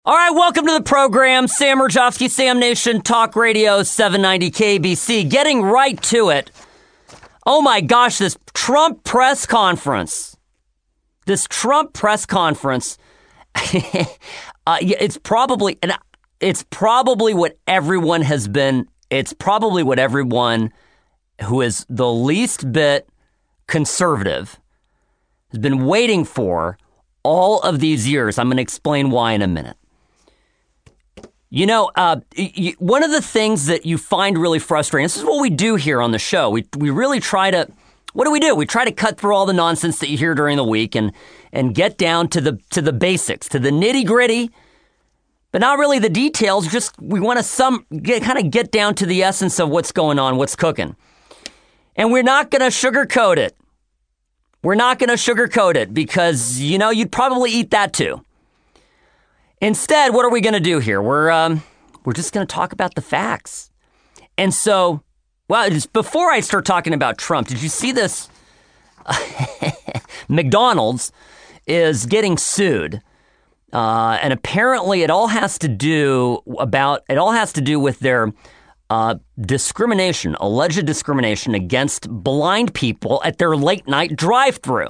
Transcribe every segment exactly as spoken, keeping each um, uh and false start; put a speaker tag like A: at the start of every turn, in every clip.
A: All right, welcome to the program. Sam Rajovsky, Sam Nation, Talk Radio, seven ninety K B C. Getting right to it. Oh my gosh, this Trump press conference. This Trump press conference. uh, it's probably, and it's probably what everyone has been, it's probably what everyone who is the least bit conservative has been waiting for all of these years. I'm going to explain why in a minute. You know, uh, y- one of the things that you find really frustrating, this is what we do here on the show. We we really try to, what do we do? We try to cut through all the nonsense that you hear during the week and and get down to the to the basics, to the nitty gritty, but not really the details. Just we want to some get, kind of get down to the essence of what's going on, what's cooking, and we're not going to sugarcoat it. We're not going to sugarcoat it because you know you'd probably eat that too. Instead, what are we going to do here? We're um, we're just going to talk about the facts. And so, well, just before I start talking about Trump, did you see this? McDonald's is getting sued, uh, and apparently, it all has to do about it all has to do with their uh, discrimination, alleged discrimination against blind people at their late night drive-thru.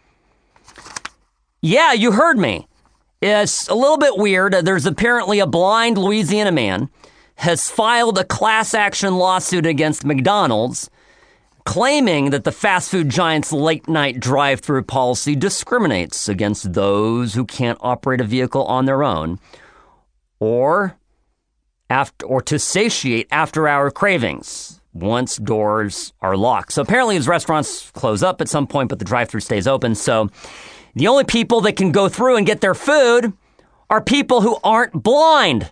A: Yeah, you heard me. It's a little bit weird. There's apparently a blind Louisiana man has filed a class action lawsuit against McDonald's, claiming that the fast food giant's late night drive-through policy discriminates against those who can't operate a vehicle on their own or after or to satiate after-hour cravings once doors are locked. So apparently his restaurants close up at some point, but the drive-through stays open. So the only people that can go through and get their food are people who aren't blind.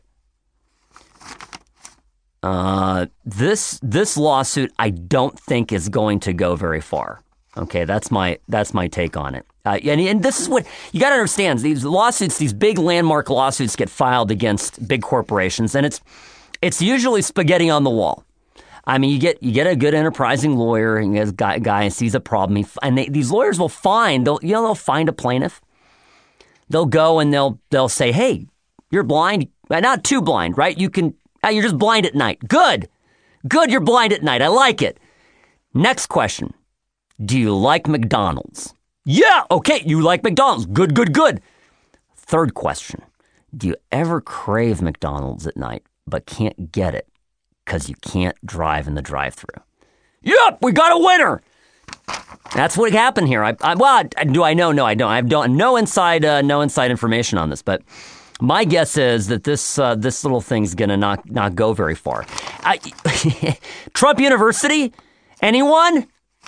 A: Uh, this this lawsuit, I don't think is going to go very far. Okay, that's my that's my take on it. Uh, and, and this is what you got to understand: these lawsuits, these big landmark lawsuits, get filed against big corporations, and it's it's usually spaghetti on the wall. I mean, you get you get a good enterprising lawyer, and a guy, guy sees a problem, he, and they, these lawyers will find, they'll, you know, they'll find a plaintiff. They'll go and they'll they'll say, "Hey, you're blind, not too blind, right? You can, you're just blind at night. Good, good, you're blind at night. I like it." Next question: do you like McDonald's? Yeah, okay, you like McDonald's. Good, good, good. Third question: do you ever crave McDonald's at night but can't get it because you can't drive in the drive-thru? Yep, we got a winner. That's what happened here. I, I, well, do I know? No, I don't. I don't. No inside, uh, no inside information on this. But my guess is that this uh, this little thing's gonna not not go very far. I, Trump University? Anyone?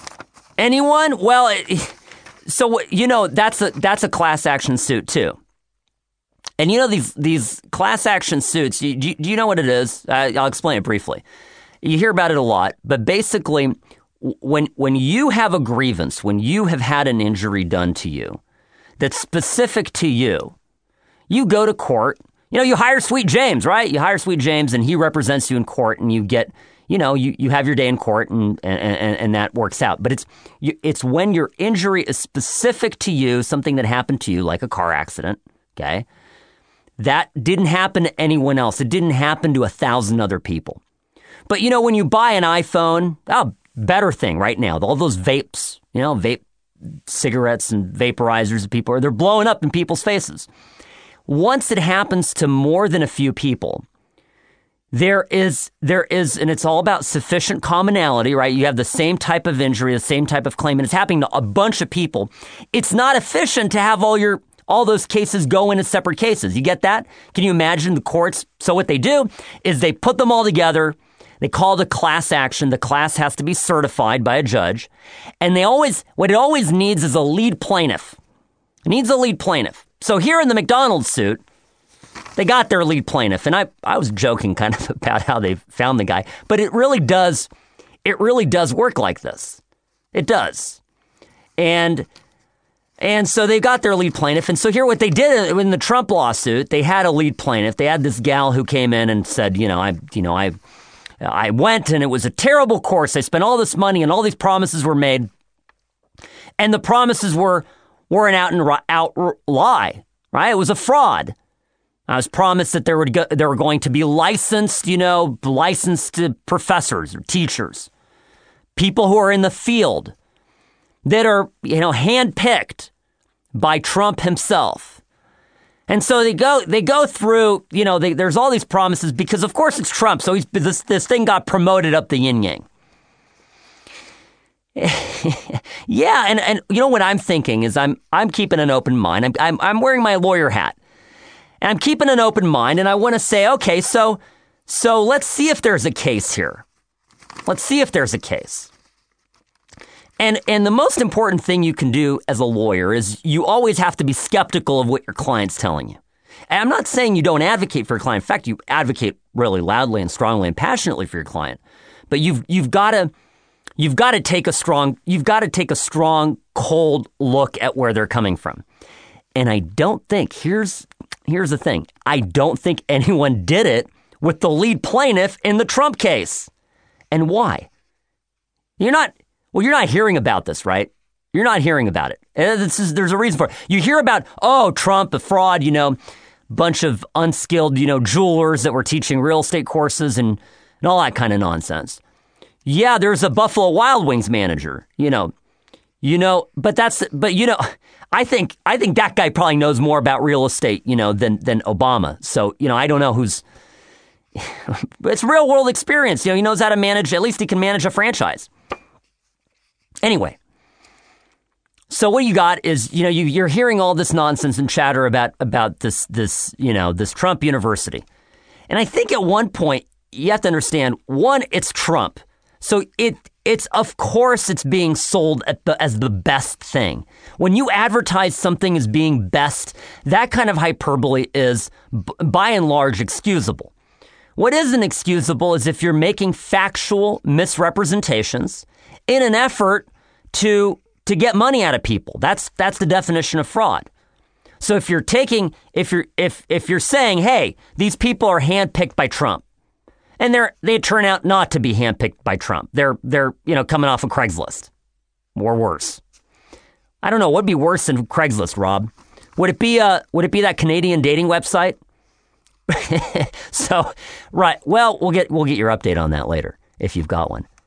A: Anyone? Well, it, so you know that's a that's a class action suit too. And you know these these class action suits, you, do, do you know what it is? Uh, I'll explain it briefly. You hear about it a lot, but basically when when you have a grievance, when you have had an injury done to you that's specific to you, you go to court. You know, you hire Sweet James, right? You hire Sweet James and he represents you in court and you get, you know, you, you have your day in court and, and, and, and that works out. But it's it's when your injury is specific to you, something that happened to you like a car accident, okay? That didn't happen to anyone else. It didn't happen to a thousand other people. But, you know, when you buy an iPhone, oh, better thing right now. All those vapes, you know, vape cigarettes and vaporizers that people are, they're blowing up in people's faces. Once it happens to more than a few people, there is, there is, and it's all about sufficient commonality, right? You have the same type of injury, the same type of claim, and it's happening to a bunch of people. It's not efficient to have all your all those cases go in as separate cases. You get that? Can you imagine the courts? So what they do is they put them all together. They call it a class action. The class has to be certified by a judge. And they always, what it always needs is a lead plaintiff. It needs a lead plaintiff. So here in the McDonald's suit, they got their lead plaintiff. And I, I was joking kind of about how they found the guy. But it really does, it really does work like this. It does. And And so they got their lead plaintiff. And so here what they did in the Trump lawsuit, they had a lead plaintiff. They had this gal who came in and said, you know, I, you know, I, I went and it was a terrible course. I spent all this money and all these promises were made. And the promises were, were an out and out lie, right? It was a fraud. I was promised that there would go, there were going to be licensed, you know, licensed professors or teachers, people who are in the field that are, you know, handpicked by Trump himself. And so they go they go through, you know, they, there's all these promises because, of course, it's Trump. So he's, this this thing got promoted up the yin yang. Yeah, and, and you know what I'm thinking is I'm I'm keeping an open mind. I'm I'm, I'm wearing my lawyer hat, and I'm keeping an open mind. And I want to say, okay, so so let's see if there's a case here. Let's see if there's a case. And and the most important thing you can do as a lawyer is you always have to be skeptical of what your client's telling you. And I'm not saying you don't advocate for your client. In fact, you advocate really loudly and strongly and passionately for your client. But you've you've got to you've got to take a strong you've got to take a strong, cold look at where they're coming from. And I don't think here's here's the thing. I don't think anyone did it with the lead plaintiff in the Trump case. And why? You're not Well, you're not hearing about this, right? You're not hearing about it. This is, there's a reason for it. You hear about, oh, Trump, a fraud, you know, bunch of unskilled, you know, jewelers that were teaching real estate courses and, and all that kind of nonsense. Yeah, there's a Buffalo Wild Wings manager, you know, you know, but that's, but you know, I think, I think that guy probably knows more about real estate, you know, than, than Obama. So, you know, I don't know who's, it's real world experience. You know, he knows how to manage, at least he can manage a franchise. Anyway, so what you got is, you know, you, you're hearing all this nonsense and chatter about about this, this, you know, this Trump University. And I think at one point you have to understand, one, it's Trump. So it it's of course it's being sold at the, as the best thing. When you advertise something as being best, that kind of hyperbole is b- by and large excusable. What isn't excusable is if you're making factual misrepresentations in an effort to to get money out of people. That's that's the definition of fraud. So if you're taking if you're if if you're saying, hey, these people are handpicked by Trump, and they're they turn out not to be handpicked by Trump. They're they're you know coming off of Craigslist or worse. I don't know what'd be worse than Craigslist, Rob. Would it be uh would it be that Canadian dating website? So right. Well, we'll get we'll get your update on that later if you've got one.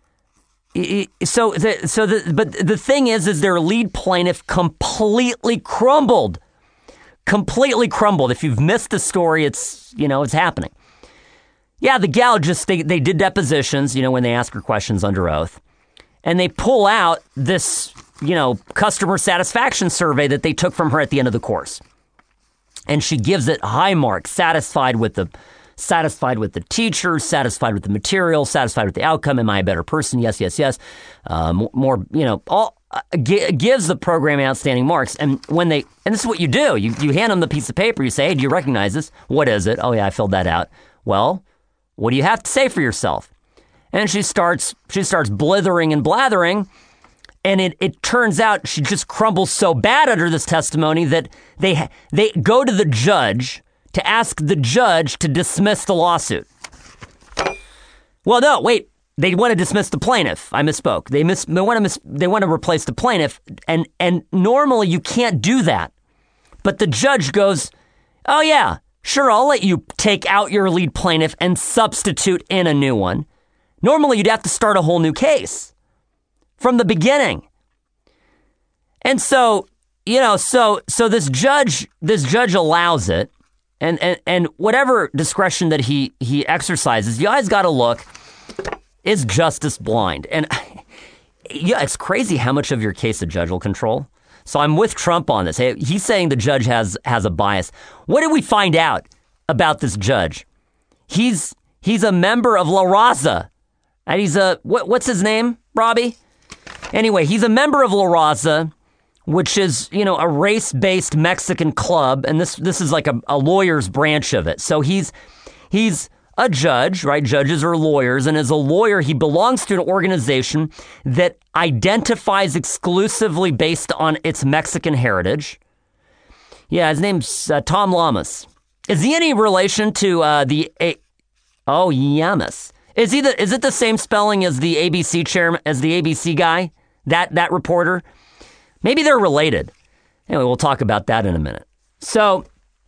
A: So, the, so the, but the thing is, is their lead plaintiff completely crumbled, completely crumbled. If you've missed the story, it's, you know, it's happening. Yeah, the gal just, they, they did depositions, you know, when they ask her questions under oath, and they pull out this, you know, customer satisfaction survey that they took from her at the end of the course. And she gives it high marks, satisfied with the Satisfied with the teacher, satisfied with the material, satisfied with the outcome. Am I a better person? Yes, yes, yes. Uh, more, you know, all uh, g- gives the program outstanding marks. And when they, and this is what you do. You you hand them the piece of paper. You say, hey, do you recognize this? What is it? Oh yeah, I filled that out. Well, what do you have to say for yourself? And she starts she starts blithering and blathering. And it, it turns out she just crumbles so bad under this testimony that they they go to the judge to ask the judge to dismiss the lawsuit. Well, no, wait. They want to dismiss the plaintiff. I misspoke. They miss. They want to miss. They want to replace the plaintiff, and and normally you can't do that. But the judge goes, "Oh yeah, sure. I'll let you take out your lead plaintiff and substitute in a new one. Normally you'd have to start a whole new case from the beginning." And so, you know, so so this judge, this judge allows it. And, and and whatever discretion that he, he exercises, you guys got to look, is justice blind. And yeah, it's crazy how much of your case a judge will control. So I'm with Trump on this. Hey, he's saying the judge has has a bias. What did we find out about this judge? He's he's a member of La Raza. And he's a, what, what's his name, Robbie? Anyway, he's a member of La Raza, which is, you know, a race-based Mexican club, and this this is like a, a lawyer's branch of it. So he's he's a judge, right? Judges are lawyers, and as a lawyer, he belongs to an organization that identifies exclusively based on its Mexican heritage. Yeah, his name's uh, Tom Lamas. Is he any relation to uh, the a- oh Llamas? Is he the? Is it the same spelling as the A B C chairman, as the A B C guy? That that reporter? Maybe they're related. Anyway, we'll talk about that in a minute. So,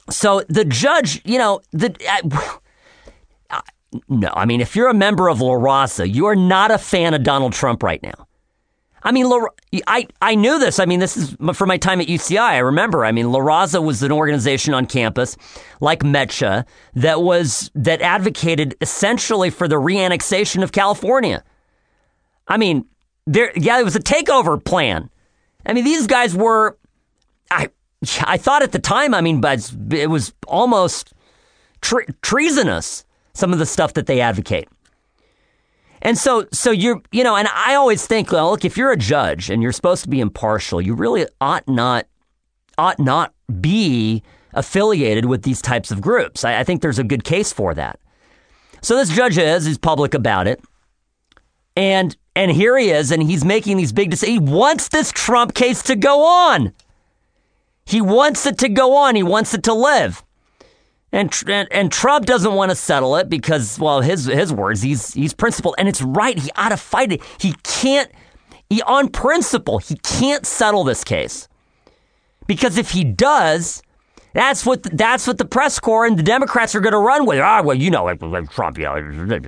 A: so the judge, you know, the uh, no, I mean, if you're a member of La Raza, you are not a fan of Donald Trump right now. I mean, La, I, I knew this. I mean, this is from my time at U C I. I remember, I mean, La Raza was an organization on campus like METCHA that was, that advocated essentially for the reannexation of California. I mean, there, yeah, it was a takeover plan. I mean, these guys were, I, I thought at the time, I mean, but it was almost tre- treasonous, some of the stuff that they advocate. And so, so you're, you know, and I always think, well, look, if you're a judge and you're supposed to be impartial, you really ought not, ought not be affiliated with these types of groups. I, I think there's a good case for that. So this judge is, he's public about it. And, and here he is, and he's making these big decisions. He wants this Trump case to go on. He wants it to go on. He wants it to live. And, and and Trump doesn't want to settle it because, well, his his words, he's he's principled, and it's right. He ought to fight it. He can't. He on principle, he can't settle this case because if he does, that's what that's what the press corps and the Democrats are going to run with. Ah, well, you know, like, like Trump, yeah.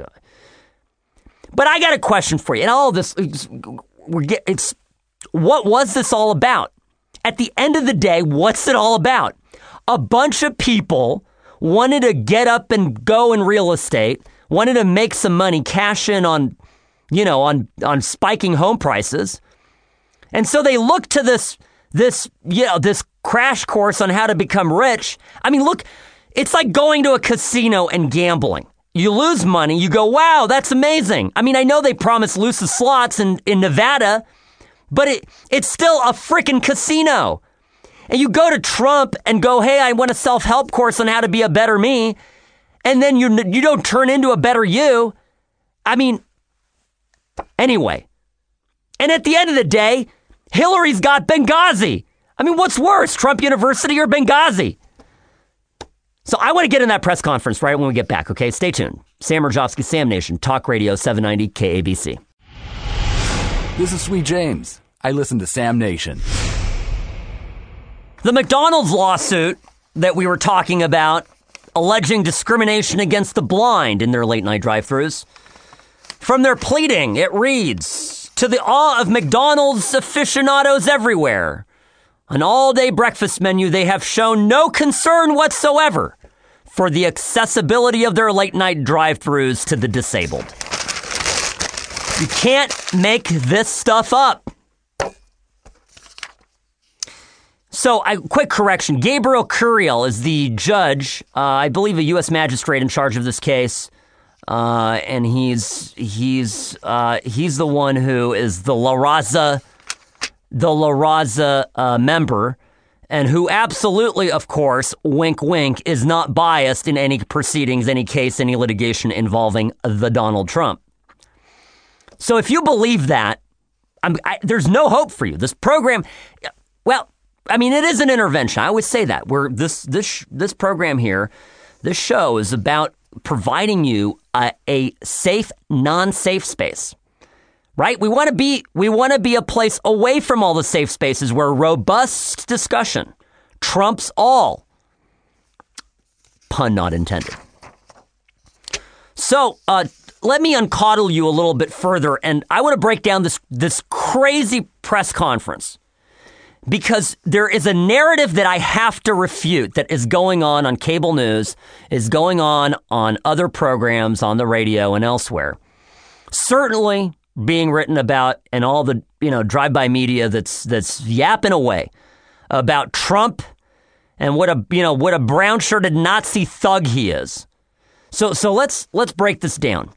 A: But I got a question for you. And all of this, it's, we're get, it's what was this all about? At the end of the day, what's it all about? A bunch of people wanted to get up and go in real estate, wanted to make some money, cash in on, you know, on, on spiking home prices. And so they look to this, this, you know, this crash course on how to become rich. I mean, look, it's like going to a casino and gambling. You lose money, you go, wow, that's amazing. I mean, I know they promised Lucis Slots in, in Nevada, but it it's still a freaking casino. And you go to Trump and go, hey, I want a self-help course on how to be a better me. And then you you don't turn into a better you. I mean, anyway. And at the end of the day, Hillary's got Benghazi. I mean, what's worse, Trump University or Benghazi? So I want to get in that press conference right when we get back, okay? Stay tuned. Sam Mirjovsky, Sam Nation, Talk Radio seven ninety K A B C.
B: This is Sweet James. I listen to Sam Nation.
A: The McDonald's lawsuit that we were talking about, alleging discrimination against the blind in their late-night drive-thrus. From their pleading, it reads, to the awe of McDonald's aficionados everywhere, an all-day breakfast menu, they have shown no concern whatsoever for the accessibility of their late-night drive-thrus to the disabled. You can't make this stuff up. So, I, quick correction. Gabriel Curiel is the judge, uh, I believe a U S magistrate in charge of this case, uh, and he's he's uh, he's the one who is the La Raza, the La Raza uh, member, and who absolutely, of course, wink wink, is not biased in any proceedings, any case, any litigation involving the Donald Trump. So, if you believe that, I'm, I, there's no hope for you. This program, well. I mean, it is an intervention. I always say that. We're this this this program here, this show is about providing you a, a safe, non-safe space, right? We want to be we want to be a place away from all the safe spaces where robust discussion trumps all. Pun not intended. So uh, let me uncoddle you a little bit further, and I want to break down this this crazy press conference. Because there is a narrative that I have to refute that is going on on cable news, is going on on other programs, on the radio and elsewhere. Certainly being written about in all the, you know, drive-by media that's that's yapping away about Trump and what a, you know, what a brown-shirted Nazi thug he is. So so let's let's break this down.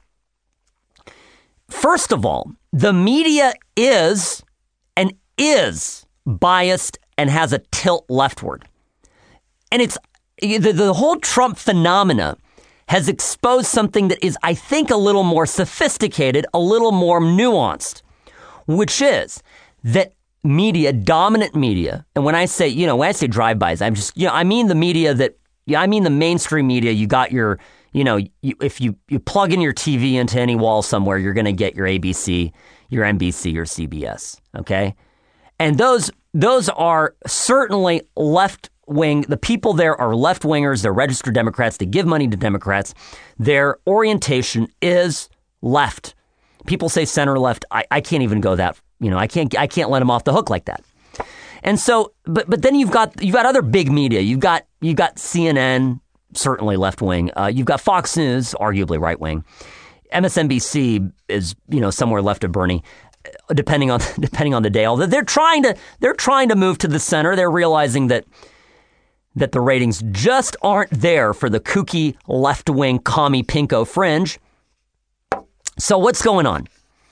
A: First of all, the media is and is biased and has a tilt leftward. And it's the, the whole Trump phenomena has exposed something that is, I think, a little more sophisticated, a little more nuanced, which is that media, dominant media, and when I say, you know, when I say drive-bys, I'm just, you know, I mean the media that, yeah, I mean the mainstream media. You got your, you know, you, if you, you plug in your T V into any wall somewhere, you're going to get your A B C, your N B C, your C B S, okay? And those those are certainly left wing. The people there are left wingers. They're registered Democrats. They give money to Democrats. Their orientation is left. People say center left. I, I can't even go that. You know, I can't. I can't let them off the hook like that. And so, but but then you've got you've got other big media. You've got you've got C N N, certainly left wing. Uh, you've got Fox News, arguably right wing. M S N B C is, you know, somewhere left of Bernie, depending on depending on the day. Although they're trying to they're trying to move to the center. They're realizing that that the ratings just aren't there for the kooky left wing commie pinko fringe. So what's going on?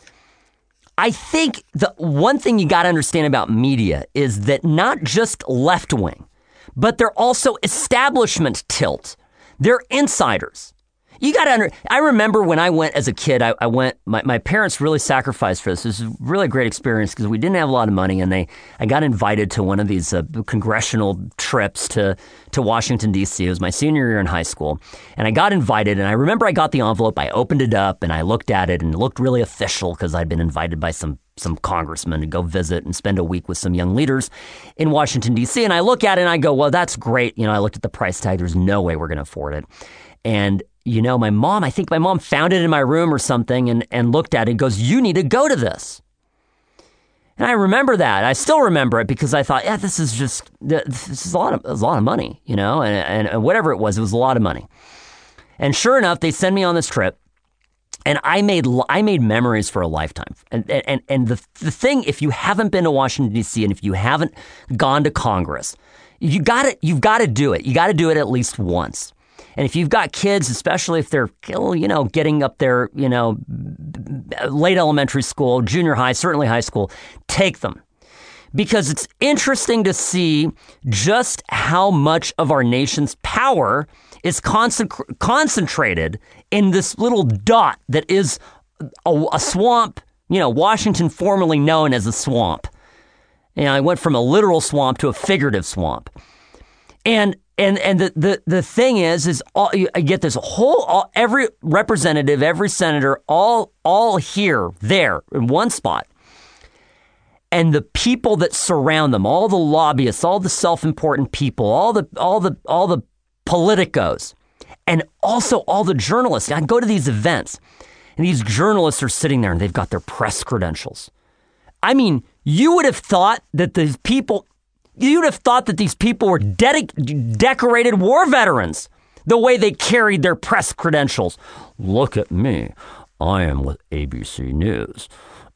A: I think the one thing you got to understand about media is that not just left wing, but they're also establishment tilt. They're insiders. You got to under. I remember when I went as a kid, I, I went, my, my parents really sacrificed for this. This was really a great experience because we didn't have a lot of money, and they, I got invited to one of these uh, congressional trips to, to Washington, D C. It was my senior year in high school. And I got invited, and I remember I got the envelope, I opened it up, and I looked at it, and it looked really official because I'd been invited by some some congressman to go visit and spend a week with some young leaders in Washington, D C. And I look at it, and I go, well, that's great. You know, I looked at the price tag. There's no way we're going to afford it. And you know, my mom, I think my mom found it in my room or something and, and looked at it and goes, you need to go to this. And I remember that. I still remember it because I thought, yeah, this is just, this is a lot of, a lot of money, you know, and, and whatever it was, it was a lot of money. And sure enough, they send me on this trip and I made, I made memories for a lifetime. And, and, and the, the thing, if you haven't been to Washington, D C, and if you haven't gone to Congress, you got to, you've got to do it. You got to do it at least once. And if you've got kids, especially if they're, you know, getting up there, you know, late elementary school, junior high, certainly high school, take them. Because it's interesting to see just how much of our nation's power is concent- concentrated in this little dot that is a, a swamp, you know, Washington formerly known as a swamp. You know, I went from a literal swamp to a figurative swamp. And And and the, the, the thing is, is all, you get this whole, all, every representative, every senator, all all here, there, in one spot. And the people that surround them, all the lobbyists, all the self-important people, all the all the all the politicos, and also all the journalists. I go to these events, and these journalists are sitting there, and they've got their press credentials. I mean, you would have thought that these people. You'd have thought that these people were dedic- decorated war veterans, the way they carried their press credentials. Look at me. I am with A B C News.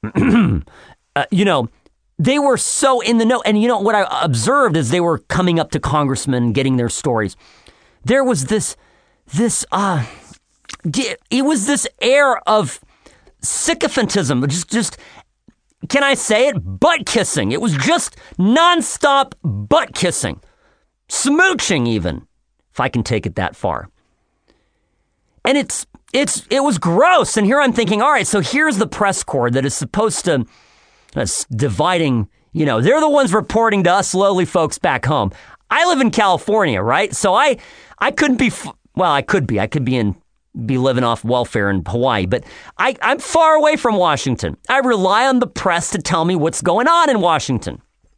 A: uh, you know, they were so in the know. And you know, what I observed as they were coming up to congressmen, getting their stories, there was this, this, uh, it was this air of sycophantism, just, just, can I say it? Butt kissing. It was just nonstop butt kissing. Smooching even, if I can take it that far. And it's it's it was gross. And here I'm thinking, all right, so here's the press corps that is supposed to uh, dividing, you know, they're the ones reporting to us lowly folks back home. I live in California, right? So I I couldn't be, well, I could be. I could be in be living off welfare in Hawaii, but I, I'm far away from Washington. I rely on the press to tell me what's going on in Washington.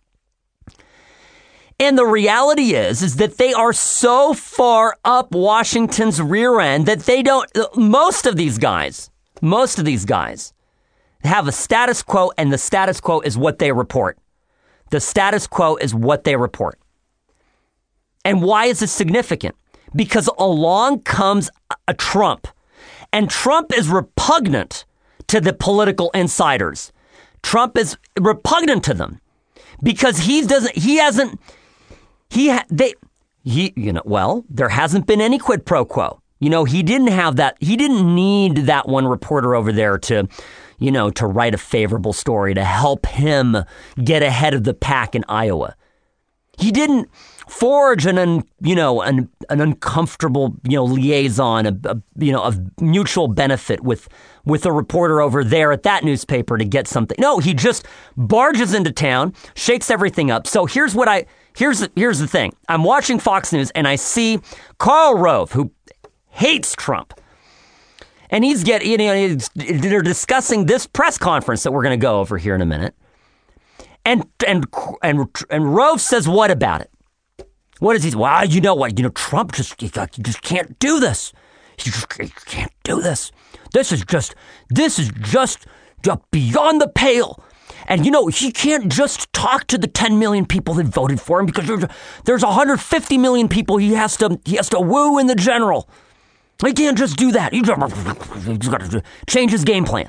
A: And the reality is, is that they are so far up Washington's rear end that they don't, most of these guys, most of these guys have a status quo, and the status quo is what they report. The status quo is what they report. And why is this significant? Because along comes a Trump, and Trump is repugnant to the political insiders. Trump is repugnant to them because he doesn't, he hasn't, he, ha, they, he, you know, well, there hasn't been any quid pro quo. You know, he didn't have that, he didn't need that one reporter over there to, you know, to write a favorable story to help him get ahead of the pack in Iowa. He didn't forge an, un, you know, an, an uncomfortable, you know, liaison, a, a, you know, of mutual benefit with, with a reporter over there at that newspaper to get something. No, he just barges into town, shakes everything up. So here's what I, here's the, here's the thing. I'm watching Fox News and I see Karl Rove, who hates Trump. And he's getting, you know, he's, they're discussing this press conference that we're going to go over here in a minute. And, and, and, and Rove says, what about it? What is he? Well, you know what? You know, Trump just, you just can't do this. You just you can't do this. This is just, this is just beyond the pale. And, you know, he can't just talk to the ten million people that voted for him because there's, there's one hundred fifty million people he has to, he has to woo in the general. He can't just do that. He's got to change his game plan.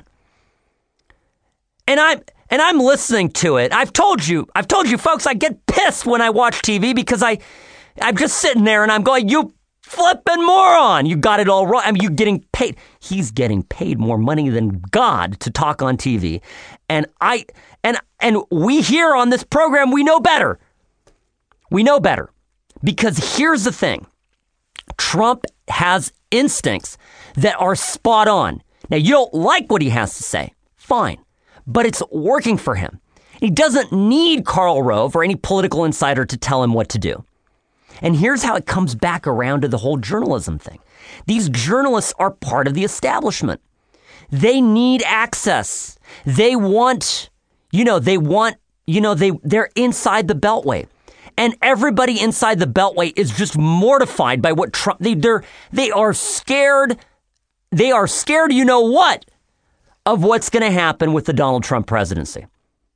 A: And I'm, and I'm listening to it. I've told you, I've told you folks, I get pissed when I watch T V because I, I'm just sitting there and I'm going, you flipping moron. You got it all wrong. I mean, you're getting paid. He's getting paid more money than God to talk on T V. And I, and, and we here on this program, we know better. We know better. Because here's the thing. Trump has instincts that are spot on. Now, you don't like what he has to say. Fine. But it's working for him. He doesn't need Karl Rove or any political insider to tell him what to do. And here's how it comes back around to the whole journalism thing. These journalists are part of the establishment. They need access. They want, you know, they want, you know, they, they're inside the Beltway. And everybody inside the Beltway is just mortified by what Trump, they, they're, they are scared. They are scared, you know what, of what's going to happen with the Donald Trump presidency.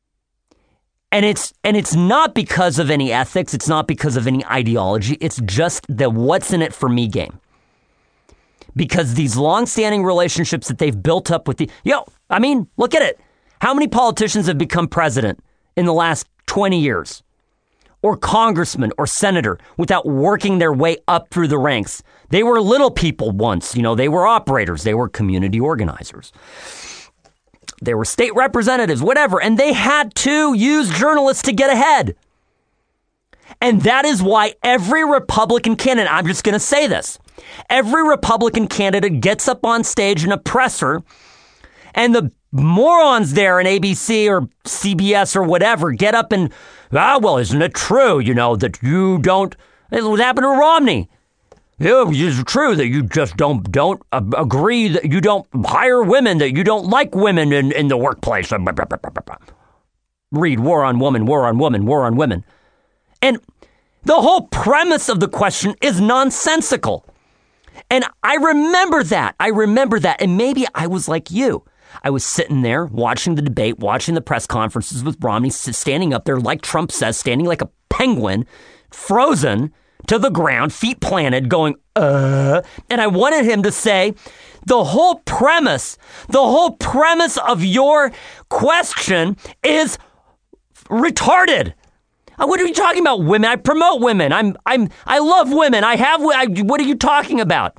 A: And it's and it's not because of any ethics. It's not because of any ideology. It's just the what's in it for me game. Because these long-standing relationships that they've built up with the... Yo, I mean, look at it. How many politicians have become president in the last twenty years? Or congressman or senator without working their way up through the ranks? They were little people once. You know, they were operators. They were community organizers. They were state representatives, whatever, and they had to use journalists to get ahead. And that is why every Republican candidate, I'm just going to say this, every Republican candidate gets up on stage in a presser, and the morons there in A B C or C B S or whatever get up and, ah, well, isn't it true, you know, that you don't, this is what happened to Romney. Yeah, it's true that you just don't don't uh, agree that you don't hire women, that you don't like women in, in the workplace. Read War on Woman, War on Woman, War on Women. And the whole premise of the question is nonsensical. And I remember that. I remember that. And maybe I was like you. I was sitting there watching the debate, watching the press conferences with Romney, standing up there, like Trump says, standing like a penguin, frozen to the ground, feet planted, going, uh, and I wanted him to say, the whole premise, the whole premise of your question is retarded. What are you talking about, women? I promote women. I'm, I'm, I love women. I have, I, what are you talking about?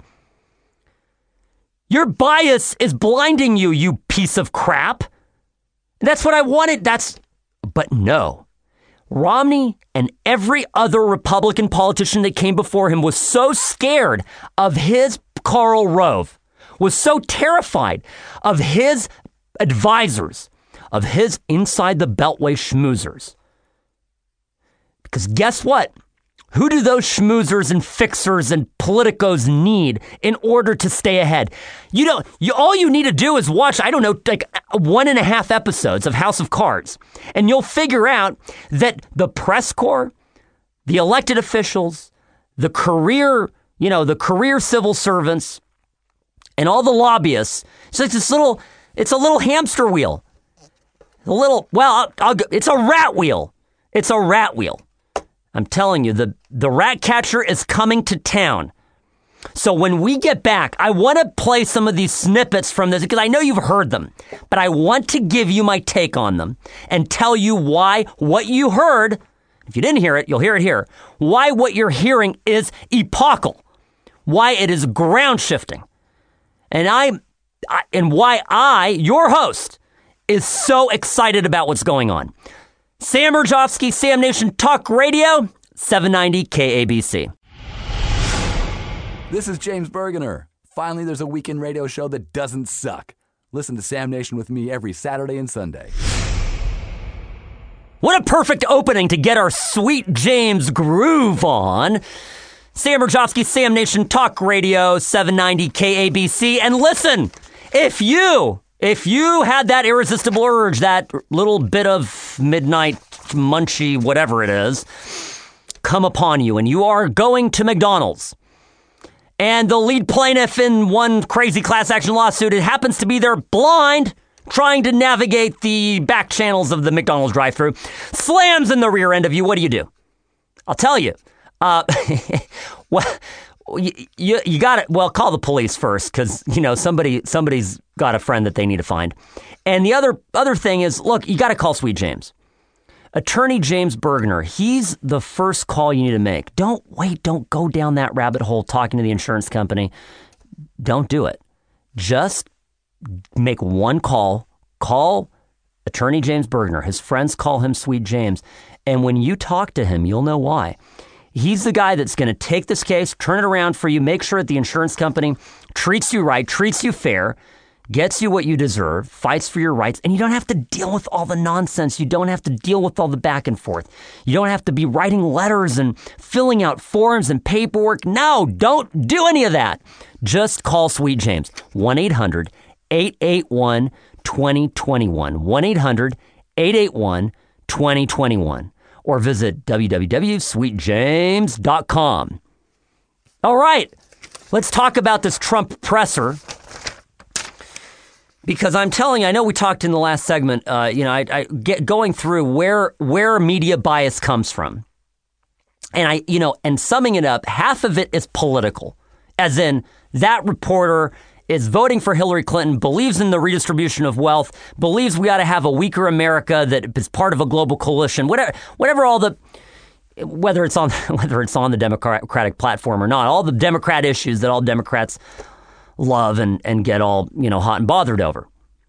A: Your bias is blinding you, you piece of crap. That's what I wanted. That's, but no. Romney and every other Republican politician that came before him was so scared of his Karl Rove, was so terrified of his advisors, of his inside the Beltway schmoozers. Because guess what? Who do those schmoozers and fixers and politicos need in order to stay ahead? You know, you, all you need to do is watch, I don't know, like one and a half episodes of House of Cards. And you'll figure out that the press corps, the elected officials, the career, you know, the career civil servants, and all the lobbyists, it's like this little, it's a little hamster wheel. A little, well, I'll, I'll go, it's a rat wheel. It's a rat wheel. I'm telling you, the, the rat catcher is coming to town. So when we get back, I want to play some of these snippets from this because I know you've heard them, but I want to give you my take on them and tell you why what you heard, if you didn't hear it, you'll hear it here, why what you're hearing is epochal, why it is ground shifting, and I, I and why I, your host, is so excited about what's going on. Sam Mirejovsky, Sam Nation Talk Radio, seven ninety K A B C.
B: This is James Bergener. Finally, there's a weekend radio show that doesn't suck. Listen to Sam Nation with me every Saturday and Sunday.
A: What a perfect opening to get our sweet James groove on. Sam Mirejovsky, Sam Nation Talk Radio, seven ninety K A B C. And listen, if you... If you had that irresistible urge, that little bit of midnight munchy, whatever it is, come upon you and you are going to McDonald's, and the lead plaintiff in one crazy class action lawsuit, it happens to be they're blind, trying to navigate the back channels of the McDonald's drive-thru, slams in the rear end of you, what do you do? I'll tell you. Uh, well, you, you, you got to, well, call the police first, because, you know, somebody, somebody's got a friend that they need to find. And the other, other thing is, look, you got to call Sweet James. Attorney James Bergner, he's the first call you need to make. Don't wait, don't go down that rabbit hole talking to the insurance company. Don't do it. Just make one call. Call Attorney James Bergner. His friends call him Sweet James. And when you talk to him, you'll know why. He's the guy that's going to take this case, turn it around for you, make sure that the insurance company treats you right, treats you fair, gets you what you deserve, fights for your rights, and you don't have to deal with all the nonsense. You don't have to deal with all the back and forth. You don't have to be writing letters and filling out forms and paperwork. No, don't do any of that. Just call Sweet James. one eight hundred eight eight one two zero two one. one eight hundred eight eight one two zero two one. Or visit w w w dot sweet james dot com. All right, let's talk about this Trump presser. Because I'm telling you, I know we talked in the last segment, uh, you know, I, I get going through where where media bias comes from. And I, you know, and summing it up, half of it is political. As in, that reporter is voting for Hillary Clinton, believes in the redistribution of wealth, believes we ought to have a weaker America that is part of a global coalition, whatever, whatever all the, whether it's on whether it's on the Democratic platform or not, all the Democrat issues that all Democrats love and, and get all, you know, hot and bothered over.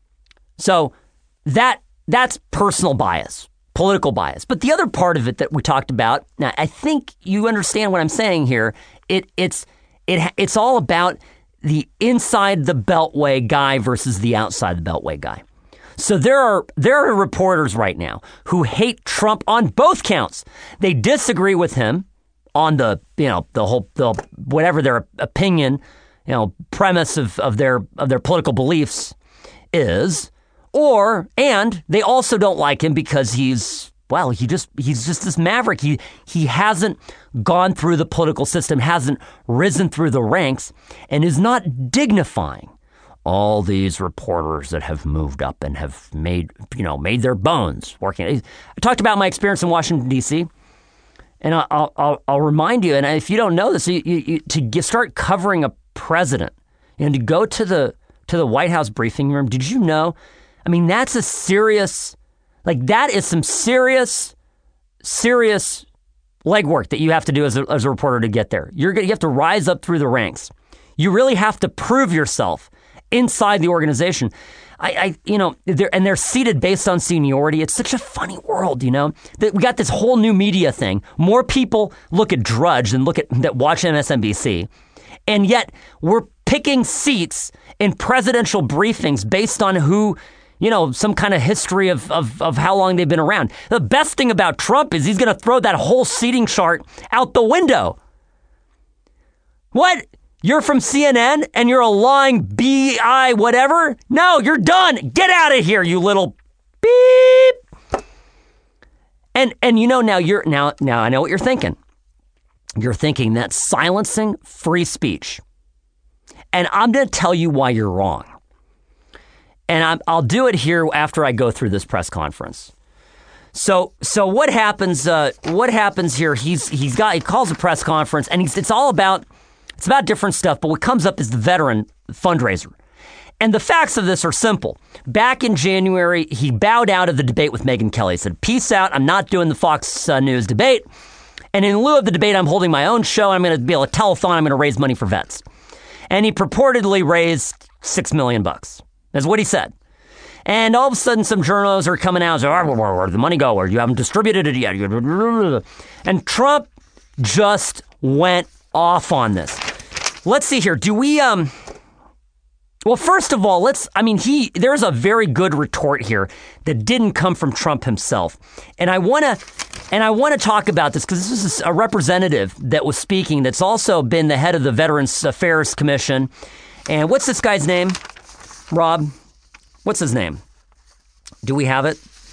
A: So that that's personal bias, political bias. But the other part of it that we talked about, now I think you understand what I'm saying here. It it's it it's all about the inside the Beltway guy versus the outside the Beltway guy. So there are there are reporters right now who hate Trump on both counts. They disagree with him on the, you know, the whole the whatever their opinion, you know, premise of, of their of their political beliefs is, or and they also don't like him because he's well, he just he's just this maverick. He he hasn't gone through the political system, hasn't risen through the ranks, and is not dignifying all these reporters that have moved up and have made, you know, made their bones working. I talked about my experience in Washington, D C, and I'll I'll, I'll remind you, and if you don't know this, you, you, you, to get, start covering a president and to go to the to the White House briefing room, did you know? I mean, that's a serious, like that is some serious, serious legwork that you have to do as a, as a reporter to get there. You're you have to rise up through the ranks. You really have to prove yourself inside the organization. I, I you know, they're, and they're seated based on seniority. It's such a funny world, you know. That we got this whole new media thing. More people look at Drudge than look at that watch M S N B C, and yet we're picking seats in presidential briefings based on who, you know, some kind of history of, of, of how long they've been around. The best thing about Trump is he's going to throw that whole seating chart out the window. What? You're from C N N and you're a lying B I whatever? No, you're done. Get out of here, you little beep. And and you know now you're now now I know what you're thinking. You're thinking that's silencing free speech. And I'm going to tell you why you're wrong. And I'm, I'll do it here after I go through this press conference. So, so what happens? Uh, what happens here? He's he's got he calls a press conference, and he's it's all about it's about different stuff. But what comes up is the veteran fundraiser, and the facts of this are simple. Back in January, he bowed out of the debate with Megyn Kelly. He said, "Peace out. I'm not doing the Fox uh, News debate, and in lieu of the debate, I'm holding my own show. I'm going to be able to telethon. I'm going to raise money for vets." And he purportedly raised six million bucks. That's what he said. And all of a sudden, some journalists are coming out and saying, oh, where did the money go? Or you haven't distributed it yet. And Trump just went off on this. Let's see here. Do we, um, well, first of all, let's, I mean, he, there's a very good retort here that didn't come from Trump himself. And I want to, and I want to talk about this because this is a representative that was speaking that's also been the head of the Veterans Affairs Commission. And what's this guy's name? Rob, what's his name? Do we have it?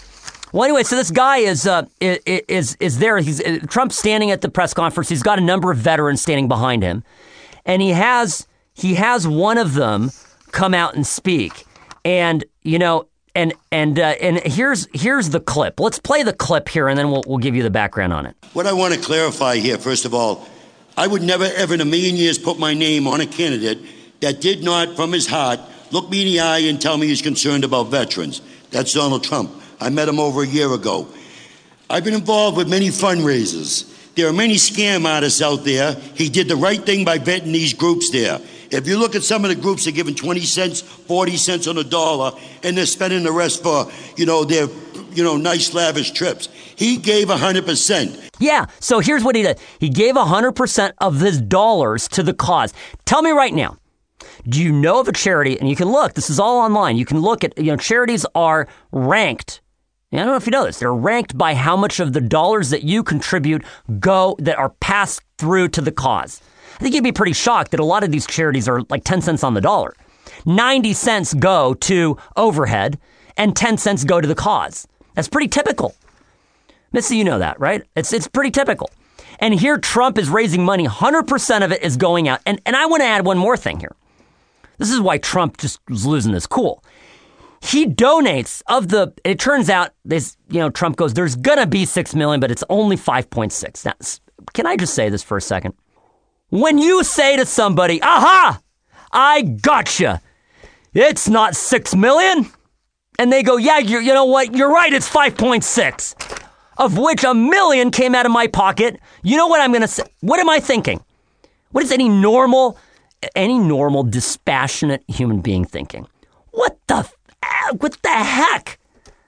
A: Well, anyway, so this guy is uh, is is there. He's uh, Trump's standing at the press conference. He's got a number of veterans standing behind him, and he has he has one of them come out and speak. And you know, and and uh, and here's here's the clip. Let's play the clip here, and then we'll we'll give you the background on it.
C: What I want to clarify here, first of all, I would never, ever in a million years put my name on a candidate that did not, from his heart, look me in the eye and tell me he's concerned about veterans. That's Donald Trump. I met him over a year ago. I've been involved with many fundraisers. There are many scam artists out there. He did the right thing by vetting these groups there. If you look at some of the groups, they're giving twenty cents, forty cents on the dollar, and they're spending the rest for, you know, their, you know, nice lavish trips. He gave one hundred percent.
A: Yeah, so here's what he did. He gave one hundred percent of his dollars to the cause. Tell me right now, do you know of a charity, and you can look, this is all online, you can look at, you know, charities are ranked. I don't know if you know this. They're ranked by how much of the dollars that you contribute go, that are passed through to the cause. I think you'd be pretty shocked that a lot of these charities are like ten cents on the dollar. ninety cents go to overhead and ten cents go to the cause. That's pretty typical. Missy, you know that, right? It's it's pretty typical. And here Trump is raising money. one hundred percent of it is going out. And, and I want to add one more thing here. This is why Trump just was losing his cool. He donates of the, it turns out, this, you know, Trump goes, there's going to be six million, but it's only five point six. Now, can I just say this for a second? When you say to somebody, aha, I gotcha, it's not six million. And they go, yeah, you you know what? You're right. It's five point six, of which a million came out of my pocket. You know what I'm going to say? What am I thinking? What is any normal, any normal, dispassionate human being thinking? What the, what the heck?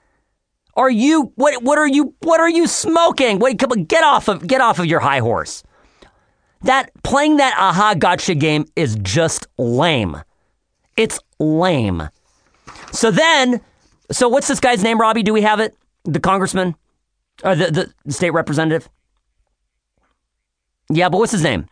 A: Are you, what, what are you, what are you smoking? Wait, come on, get off of, get off of your high horse. That, playing that aha gotcha game is just lame. It's lame. So then, so what's this guy's name, Robbie? Do we have it? The congressman? Or the, the state representative? Yeah, but what's his name?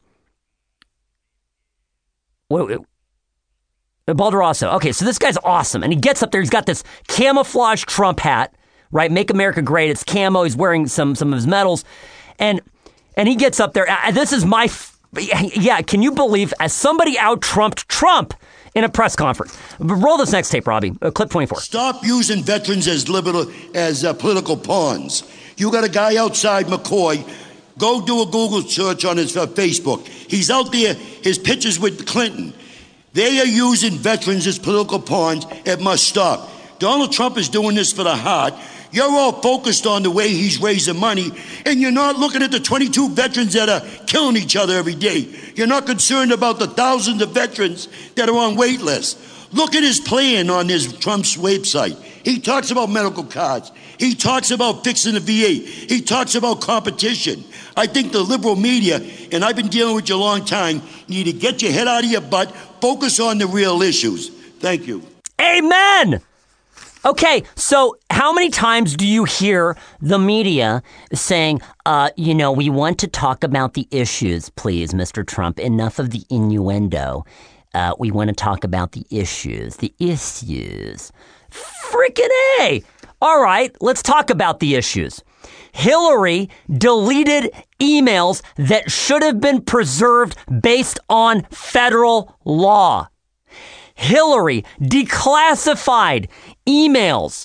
A: What, Balderosso. Okay, so this guy's awesome. And he gets up there, he's got this camouflage Trump hat, right? Make America Great. It's camo. He's wearing some some of his medals. And and he gets up there. This is my, f- yeah, can you believe, as somebody out-Trumped Trump in a press conference. Roll this next tape, Robbie. Uh, clip twenty-four.
C: Stop using veterans as liberal, as uh, political pawns. You got a guy outside McCoy. Go do a Google search on his uh, Facebook. He's out there, his pictures with Clinton. They are using veterans as political pawns. It must stop. Donald Trump is doing this for the heart. You're all focused on the way he's raising money, and you're not looking at the twenty-two veterans that are killing each other every day. You're not concerned about the thousands of veterans that are on wait lists. Look at his plan on his Trump's website. He talks about medical cards. He talks about fixing the V A. He talks about competition. I think the liberal media, and I've been dealing with you a long time, need to get your head out of your butt, focus on the real issues. Thank you.
A: Amen. Okay, so how many times do you hear the media saying, uh, you know, we want to talk about the issues, please, Mister Trump. Enough of the innuendo. Uh, we want to talk about the issues, the issues. Frickin' A! All right, let's talk about the issues. Hillary deleted emails that should have been preserved based on federal law. Hillary declassified emails,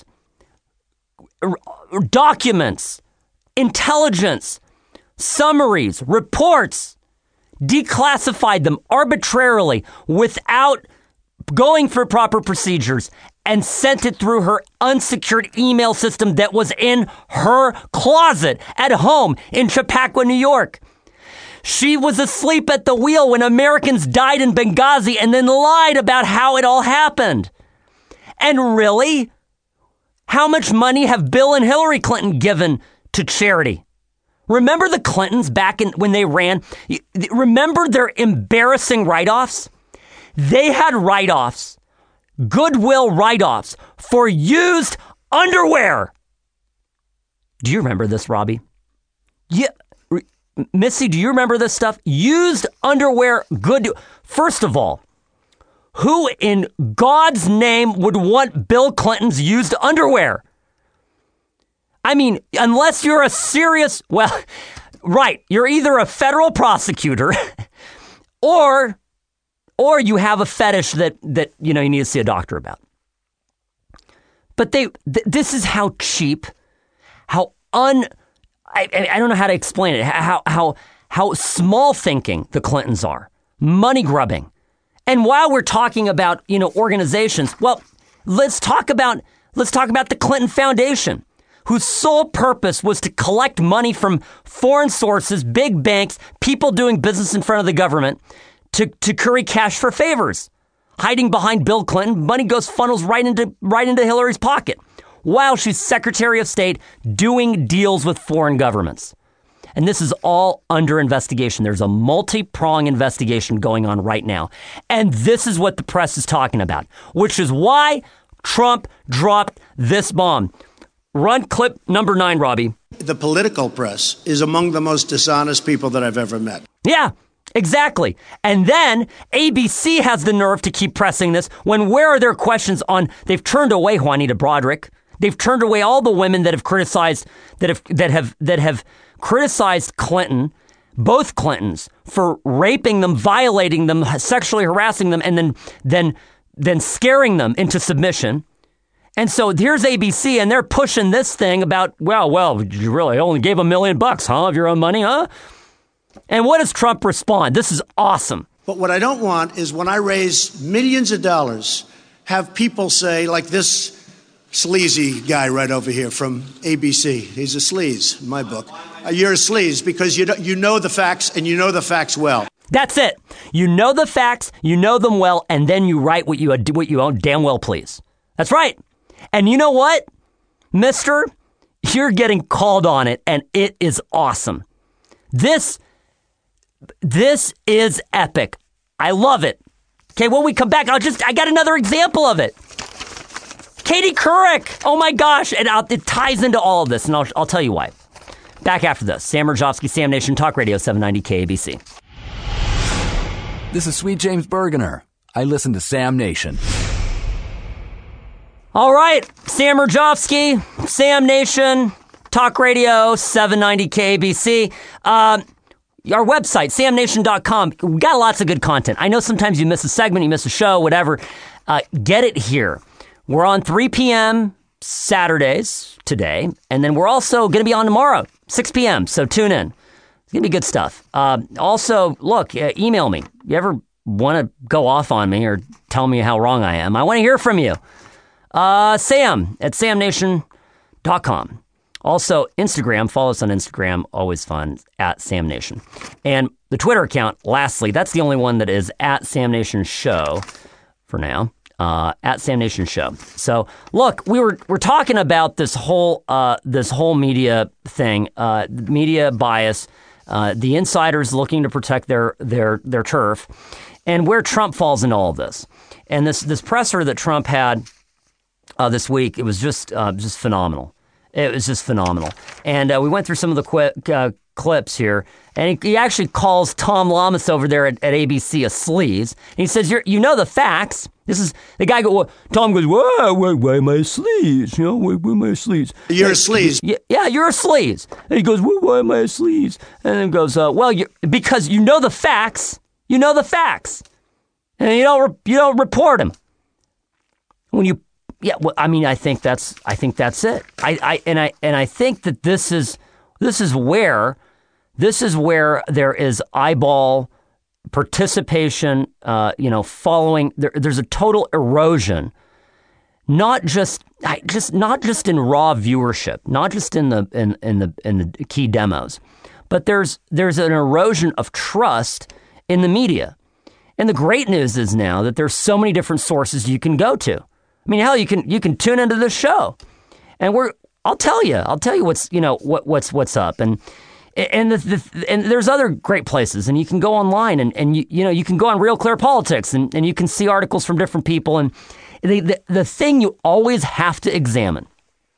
A: documents, intelligence, summaries, reports, declassified them arbitrarily without going for proper procedures, and sent it through her unsecured email system that was in her closet at home in Chappaqua, New York. She was asleep at the wheel when Americans died in Benghazi and then lied about how it all happened. And really, how much money have Bill and Hillary Clinton given to charity? Remember the Clintons back in when they ran? Remember their embarrassing write-offs? They had write-offs, goodwill write-offs for used underwear. Do you remember this, Robbie? Yeah. Missy, do you remember this stuff? Used underwear, good. First of all, who in God's name would want Bill Clinton's used underwear? I mean, unless you're a serious, well, right, you're either a federal prosecutor or or you have a fetish that, that you know, you need to see a doctor about. But they, th- this is how cheap, how un, I, I don't know how to explain it, how, how, how small thinking the Clintons are, money grubbing. And while we're talking about, you know, organizations, well, let's talk about, let's talk about the Clinton Foundation, whose sole purpose was to collect money from foreign sources, big banks, people doing business in front of the government to, to curry cash for favors. Hiding behind Bill Clinton, money goes funnels right into right into Hillary's pocket while she's Secretary of State doing deals with foreign governments. And this is all under investigation. There's a multi-pronged investigation going on right now. And this is what the press is talking about, which is why Trump dropped this bomb. Run clip number nine, Robbie.
D: The political press is among the most dishonest people that I've ever met.
A: Yeah. Exactly. And then A B C has the nerve to keep pressing this when where are their questions on, they've turned away Juanita Broderick. They've turned away all the women that have criticized, that have, that have, that have criticized Clinton, both Clintons, for raping them, violating them, sexually harassing them, and then, then, then scaring them into submission. And so here's A B C, and they're pushing this thing about, well, well, you really only gave a million bucks, huh, of your own money, huh? And what does Trump respond? This is awesome.
D: But what I don't want is when I raise millions of dollars, have people say, like this sleazy guy right over here from A B C. He's a sleaze in my book. Uh, you're a sleaze because you, you know the facts and you know the facts well.
A: That's it. You know the facts, you know them well, and then you write what you, what you own damn well please. That's right. And you know what, mister? You're getting called on it, and it is awesome. This... This is epic. I love it. Okay, when we come back, I'll just, I got another example of it. Katie Couric. Oh my gosh. And I'll, it ties into all of this, and I'll, I'll tell you why. Back after this. Sam Mirjovsky, Sam Nation, Talk Radio seven ninety K A B C.
B: This is Sweet James Bergener. I listen to Sam Nation.
A: All right. Sam Mirjovsky, Sam Nation, Talk Radio seven ninety K A B C. Um, Our website, sam nation dot com. We got lots of good content. I know sometimes you miss a segment, you miss a show, whatever. Uh, get it here. We're on three p.m. Saturdays today, and then we're also going to be on tomorrow, six p.m., so tune in. It's going to be good stuff. Uh, also, look, uh, email me. You ever want to go off on me or tell me how wrong I am? I want to hear from you. Uh, Sam at sam nation dot com. Also, Instagram, follow us on Instagram, always fun, at Sam Nation. And the Twitter account, lastly, that's the only one that is at Sam Nation Show for now, uh, at Sam Nation Show. So, look, we were we're talking about this whole uh, this whole media thing, uh, media bias, uh, the insiders looking to protect their their their turf, and where Trump falls into all of this. And this this presser that Trump had uh, this week, it was just uh, just phenomenal. It was just phenomenal. And uh, we went through some of the quick, uh, clips here. And he, he actually calls Tom Lamas over there at, at A B C a sleaze. And he says, You're, you know the facts. This is, the guy, go, well, Tom goes, why, why, why am I a sleaze? You know, why, why am I a sleaze?
D: You're a sleaze.
A: Yeah, yeah, you're a sleaze. And he goes, well, why am I a sleaze? And then goes, uh, well, you because you know the facts. You know the facts. And you don't, re- you don't report them. When you Yeah, well, I mean, I think that's, I think that's it. I, I, and I, and I think that this is, this is where, this is where there is eyeball participation. Uh, you know, following. There, there's a total erosion, not just, I, just not just in raw viewership, not just in the in, in the in the key demos, but there's there's an erosion of trust in the media. And the great news is now that there's so many different sources you can go to. I mean, hell, you can you can tune into this show, and we're I'll tell you I'll tell you what's you know what what's what's up, and and the, the, and there's other great places, and you can go online and and you you know you can go on Real Clear Politics, and, and you can see articles from different people, and the, the the thing you always have to examine,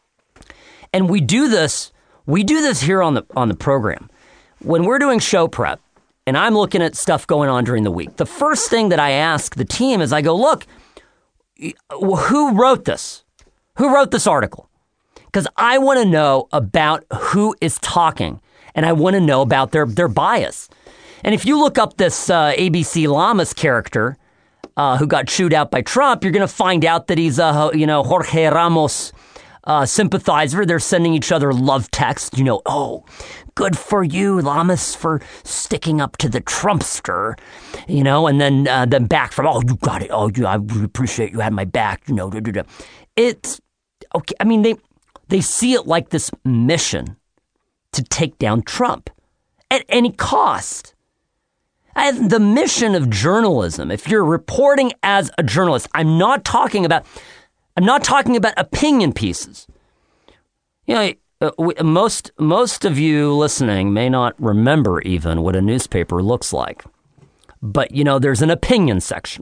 A: and we do this we do this here on the on the program when we're doing show prep, and I'm looking at stuff going on during the week. The first thing that I ask the team is I go, look, who wrote this? Who wrote this article? because I want to know about who is talking, and I want to know about their, their bias. And if you look up this uh, A B C Llamas character uh, who got chewed out by Trump, you're going to find out that he's a, you know, Jorge Ramos uh, sympathizer. They're sending each other love texts, you know, oh, good for you, Llamas, for sticking up to the Trumpster, you know, and then uh, then back from, oh, you got it. Oh, you, I really appreciate you had my back, you know. Da, da, da. It's, okay, I mean, they they see it like this mission to take down Trump at any cost. And the mission of journalism, if you're reporting as a journalist, I'm not talking about, I'm not talking about opinion pieces. You know, uh, we, most most of you listening may not remember even what a newspaper looks like. But, you know, there's an opinion section.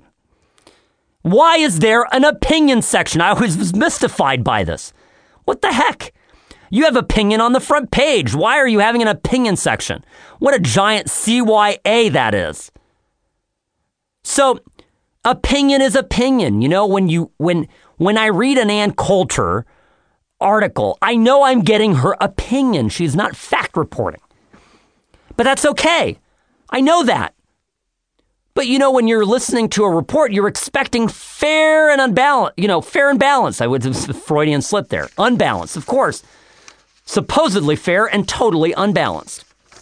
A: Why is there an opinion section? I always was mystified by this. What the heck? You have opinion on the front page. Why are you having an opinion section? What a giant C Y A that is. So, opinion is opinion. You know, when you when when I read an Ann Coulter article, I know I'm getting her opinion. She's not fact reporting. But that's okay. I know that. But, you know, when you're listening to a report, you're expecting fair and unbalanced, you know, fair and balanced. I would have Freudian slip there. Unbalanced, of course. Supposedly fair and totally unbalanced.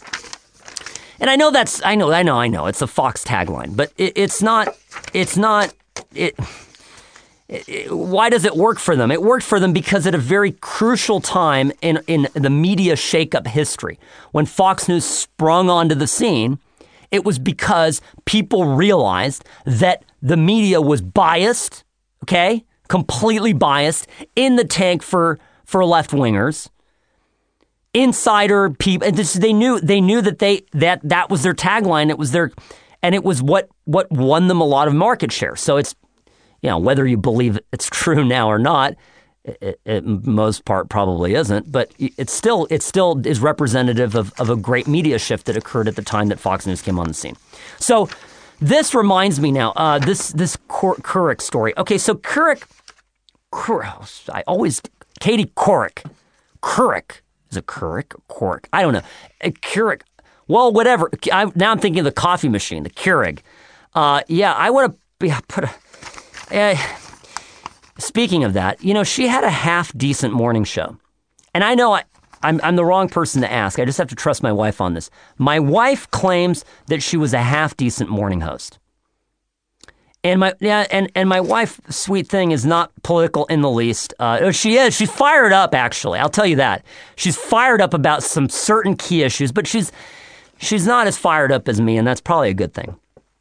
A: And I know that's, I know, I know, I know, it's a Fox tagline, but it, it's not, it's not, it, it, it, why does it work for them? It worked for them because at a very crucial time in, in the media shakeup history, when Fox News sprung onto the scene, it was because people realized that the media was biased, okay, completely biased, in the tank for, for left-wingers. Insider people, and this, they knew they knew that they that that was their tagline. It was their, and it was what what won them a lot of market share. So it's, you know, whether you believe it's true now or not, it, it, most part probably isn't. But it's still it still is representative of of a great media shift that occurred at the time that Fox News came on the scene. So this reminds me now uh, this this Couric story. Okay, so Couric, Couric I always Katie Couric, Couric. Is it Keurig? Couric? I don't know. A Keurig. Well, whatever. I, now I'm thinking of the coffee machine, the Keurig. Uh, yeah, I want to put a... Uh, speaking of that, you know, she had a half-decent morning show. And I know I, I'm, I'm the wrong person to ask. I just have to trust my wife on this. My wife claims that she was a half-decent morning host. And my yeah, and, and my wife, sweet thing, is not political in the least. Uh, she is. She's fired up, actually. I'll tell you that. She's fired up about some certain key issues, but she's she's not as fired up as me, and that's probably a good thing.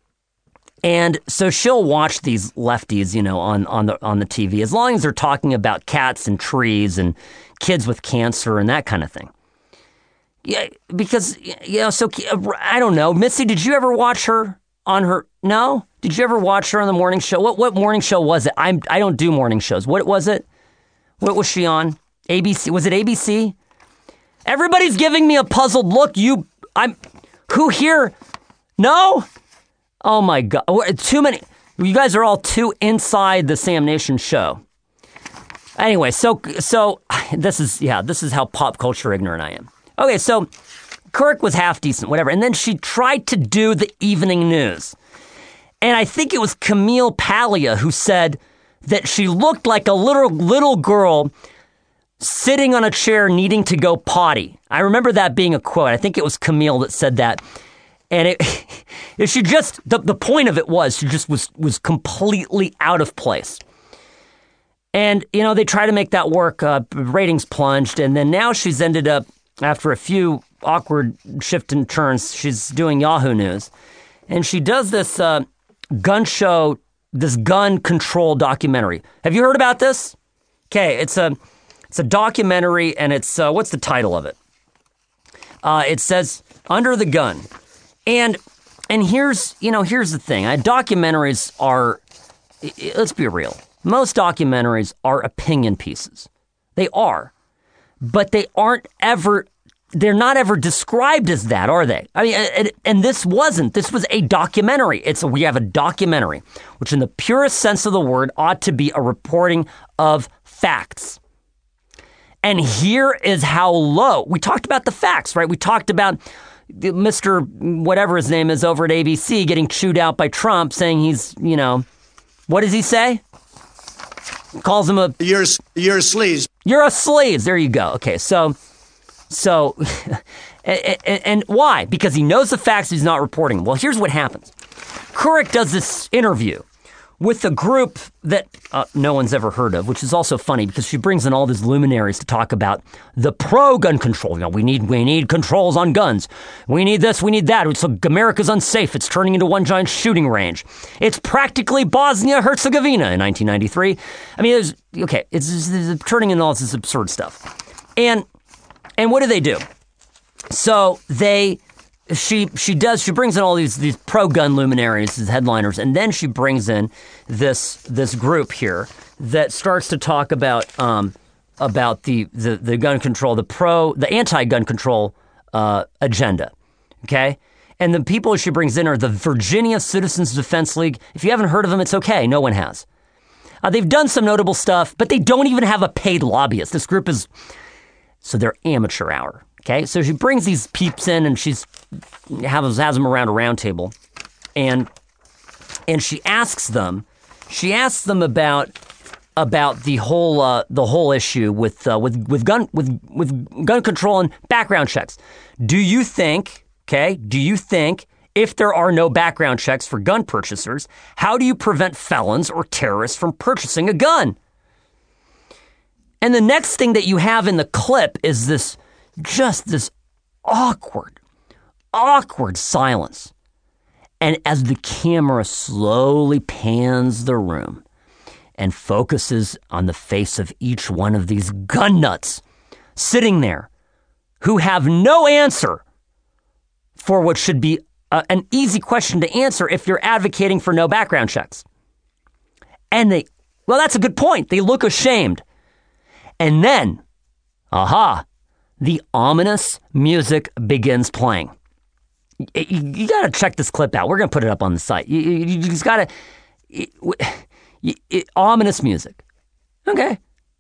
A: And so she'll watch these lefties, you know, on on the on the T V, as long as they're talking about cats and trees and kids with cancer and that kind of thing. Yeah, because, you know, so I don't know. Missy, did you ever watch her on her? No? Did you ever watch her on the morning show? What what morning show was it? I'm I don't do morning shows. What was it? What was she on? A B C? Was it A B C? Everybody's giving me a puzzled look. You, I'm, who here? No? Oh my God! Too many. You guys are all too inside the Sam Nation show. Anyway, so so this is yeah, this is how pop culture ignorant I am. Okay, so Kirk was half decent, whatever, and then she tried to do the evening news. And I think it was Camille Paglia who said that she looked like a little little girl sitting on a chair needing to go potty. I remember that being a quote. I think it was Camille that said that. And it, it she just the, the point of it was she just was was completely out of place. And, you know, they try to make that work. Uh, ratings plunged. And then now she's ended up, after a few awkward shift and turns, she's doing Yahoo News. And she does this uh, gun show, this gun control documentary. Have you heard about this? Okay, it's a it's a documentary, and it's uh, what's the title of it? Uh, it says Under the Gun, and and here's you know here's the thing. Uh, documentaries are, let's be real. Most documentaries are opinion pieces. They are, but they aren't ever. They're not ever described as that, are they? I mean, and, and this wasn't. This was a documentary. It's a, we have a documentary, which in the purest sense of the word ought to be a reporting of facts. And here is how low. We talked about the facts, right? We talked about Mister whatever his name is over at A B C getting chewed out by Trump, saying he's, you know, what does he say? Calls him a...
D: You're, you're a sleaze.
A: You're a sleaze. There you go. Okay, so... So... and, and why? Because he knows the facts, he's not reporting. Well, here's what happens. Couric does this interview with a group that uh, no one's ever heard of, which is also funny because she brings in all these luminaries to talk about the pro-gun control. You know, we need we need controls on guns. We need this, we need that. It's, America's unsafe. It's turning into one giant shooting range. It's practically Bosnia-Herzegovina in nineteen ninety-three. I mean, there's, okay, it's, it's, it's turning into all this absurd stuff. And and what do they do? So they... She she does she brings in all these these pro gun luminaries as headliners, and then she brings in this this group here that starts to talk about um about the the, the gun control, the pro the anti gun control uh, agenda, okay. And the people she brings in are the Virginia Citizens Defense League. If you haven't heard of them, it's okay. No one has. Uh, they've done some notable stuff, but they don't even have a paid lobbyist. This group is so they're amateur hour. Okay, so she brings these peeps in, and she's has, has them around a round table, and and she asks them, she asks them about about the whole uh, the whole issue with uh, with with gun with with gun control and background checks. Do you think, okay, do you think if there are no background checks for gun purchasers, how do you prevent felons or terrorists from purchasing a gun? And the next thing that you have in the clip is this. Just this awkward, awkward silence. And as the camera slowly pans the room and focuses on the face of each one of these gun nuts sitting there who have no answer for what should be a, an easy question to answer if you're advocating for no background checks. And they, well, that's a good point. They look ashamed. And then, aha, the ominous music begins playing. You, you, you got to check this clip out. We're going to put it up on the site. You, you, you just got to... Ominous music. Okay.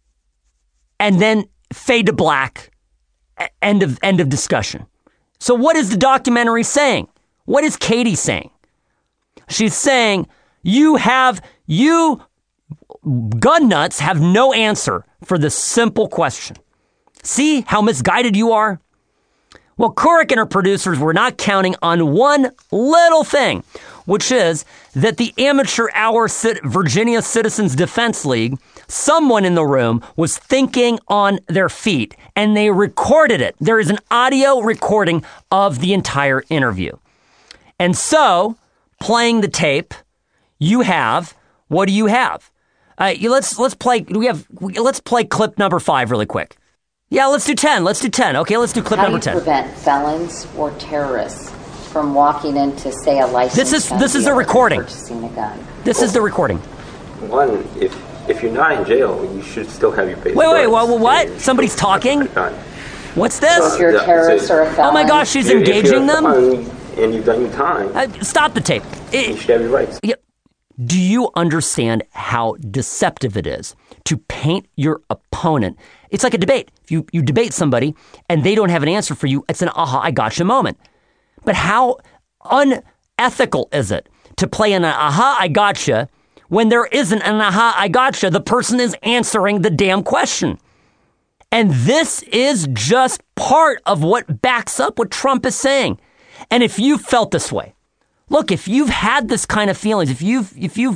A: And then fade to black. End of, end of discussion. So what is the documentary saying? What is Katie saying? She's saying, you have... You gun nuts have no answer for this simple question. See how misguided you are? Well, Couric and her producers were not counting on one little thing, which is that the amateur hour Virginia Citizens Defense League, someone in the room was thinking on their feet, and they recorded it. There is an audio recording of the entire interview. And so, playing the tape, you have, what do you have? Uh, you, let's let's play. We have. Let's play clip number five really quick. Yeah, let's do ten. Let's do ten. Okay, let's do clip
E: How
A: number
E: do you
A: ten.
E: Prevent felons or terrorists from walking into, say, a licensed
A: This is
E: gun
A: this is the
E: dealer and
A: recording.
E: purchasing a gun?
A: This is the recording.
F: One, if if you're not in jail, you should still have your basic
A: Wait, wait,
F: rights.
A: what? What? Somebody's talking? What's this?
E: So if you're a terrorist or a felon,
A: Oh my gosh, she's
F: If- if you're
A: engaging
F: a
A: them.
F: felon and you've done your time,
A: Uh, stop the tape. It-
F: you should have your rights.
A: Yeah. Do you understand how deceptive it is to paint your opponent? It's like a debate. If you, you debate somebody and they don't have an answer for you, it's an aha, I gotcha moment. But how unethical is it to play an aha, I gotcha when there isn't an aha, I gotcha? The person is answering the damn question. And this is just part of what backs up what Trump is saying. And if you felt this way, look, if you've had this kind of feelings, if you've if you've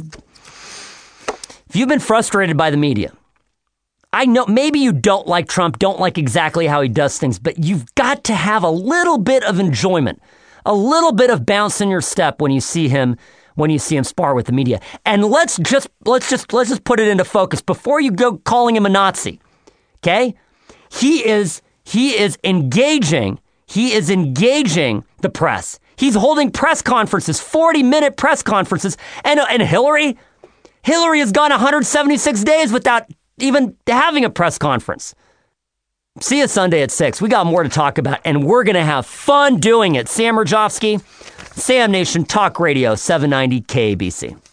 A: if you've been frustrated by the media, I know maybe you don't like Trump, don't like exactly how he does things, but you've got to have a little bit of enjoyment, a little bit of bounce in your step when you see him when you see him spar with the media. And let's just let's just let's just put it into focus before you go calling him a Nazi. Okay? He is he is engaging, he is engaging the press. He's holding press conferences, forty-minute press conferences, and and Hillary, Hillary has gone one hundred seventy-six days without even having a press conference. See you Sunday at six. We got more to talk about, and we're going to have fun doing it. Sam Rajovsky, Sam Nation Talk Radio, seven ninety K A B C.